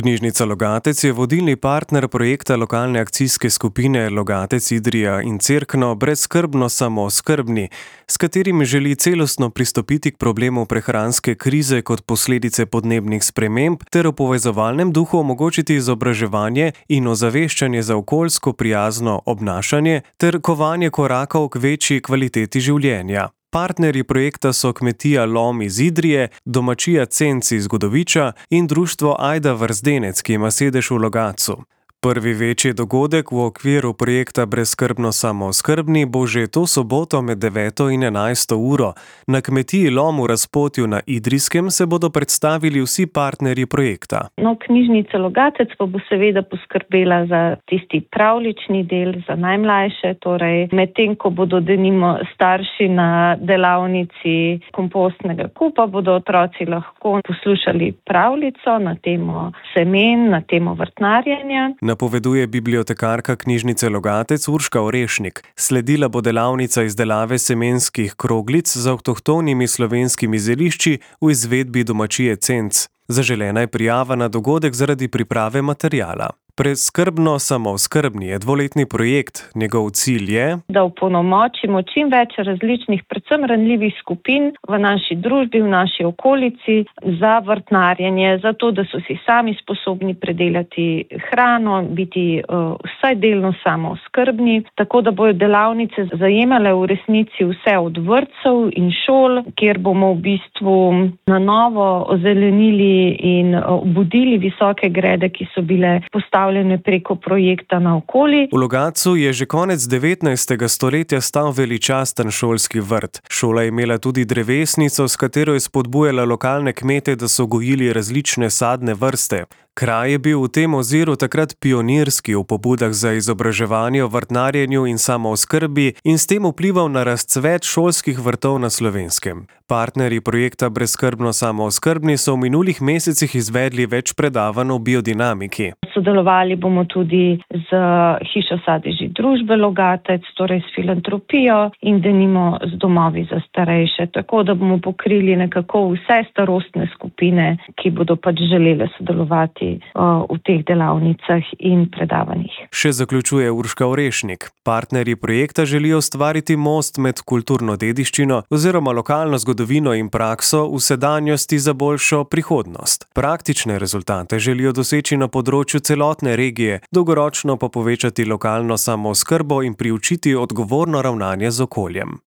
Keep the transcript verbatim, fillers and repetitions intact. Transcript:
Knjižnica Logatec je vodilni partner projekta lokalne akcijske skupine Logatec Idrija in Cerkno Brezskrbno samooskrbni, s katerim želi celostno pristopiti k problemu prehranske krize kot posledice podnebnih sprememb ter v povezovalnem duhu omogočiti izobraževanje in ozaveščanje za okoljsko prijazno obnašanje ter kovanje korakov k večji kvaliteti življenja. Partnerji projekta so kmetija Lom iz Idrije, domačija Cenc iz Godoviča in društvo Ajda Vrzdenec, ki ima sedež v Logatcu. Prvi večji dogodek v okviru projekta Brezskrbno samooskrbni bo že to soboto med deveto in enajsto uro. Na kmetiji Lom v Razpotju na Idrijskem se bodo predstavili vsi partnerji projekta. No, knjižnica Logatec pa bo seveda poskrbela za tisti pravljični del za najmlajše, torej medtem, ko bodo denimo starši na delavnici kompostnega kupa, bodo otroci lahko poslušali pravljico na temo semen, na temo vrtnarjenja. Napoveduje bibliotekarka knjižnice Logatec Urška Orešnik. Sledila bo delavnica izdelave semenskih kroglic z avtohtonimi slovenskimi zelišči v izvedbi domačije Cenc. Zaželena je prijava na dogodek zaradi priprave materiala. Brezskrbno samooskrbni je dvoletni projekt. Njegov cilj je, da opolnomočimo čim več različnih, predvsem ranljivih skupin v naši družbi, v naši okolici za vrtnarjenje, zato da so si sami sposobni predelati hrano, biti uh, vsaj delno samooskrbni, tako da bodo delavnice zajemale v resnici vse od vrtcev in šol, kjer bomo v bistvu na novo ozelenili in obudili visoke grede, ki so bile postavljene preko projekta Naokoli. V Logatcu je že konec devetnajstega stoletja stal veličasten šolski vrt. Šola je imela tudi drevesnico, s katero je spodbujala lokalne kmete, da so gojili različne sadne vrste. Kraj je bil v tem oziru takrat pionirski v pobudah za izobraževanje o vrtnarjenju in samooskrbi in s tem vplival na razcvet šolskih vrtov na Slovenskem. Partnerji projekta Brezskrbno samooskrbni so v minulih mesecih izvedli več predavanj o biodinamiki. Sodelovali bomo tudi z Hišo sadeži družbe Logatec, torej s filantropijo in denimo z domovi za starejše, tako da bomo pokrili nekako vse starostne skupine, ki bodo pač želele sodelovati v teh delavnicah in predavanjih. Še zaključuje Urška Orešnik. Partnerji projekta želijo ustvariti most med kulturno dediščino oziroma lokalno zgodovino in prakso v sedanjosti za boljšo prihodnost. Praktične rezultate želijo doseči na področju celotne regije, dolgoročno pa povečati lokalno samooskrbo in priučiti odgovorno ravnanje z okoljem.